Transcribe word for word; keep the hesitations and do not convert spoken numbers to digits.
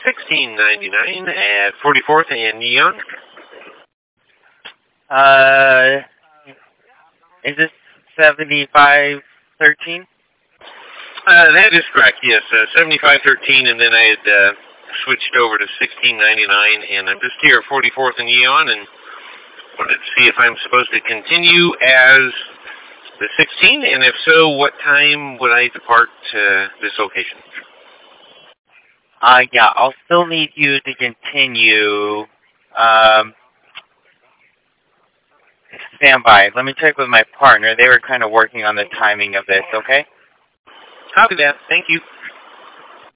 sixteen ninety-nine at forty-fourth and Neon. Uh, is this seventy-five thirteen? Uh, that is correct, yes. Uh, seventy-five thirteen, and then I had uh, switched over to sixteen ninety-nine, and I'm just here at forty-fourth and Neon, and wanted to see if I'm supposed to continue as the sixteen, and if so, what time would I depart uh, this location? Uh, yeah, I'll still need you to continue. Um, stand by. Let me check with my partner. They were kind of working on the timing of this, okay? Copy that. Thank you.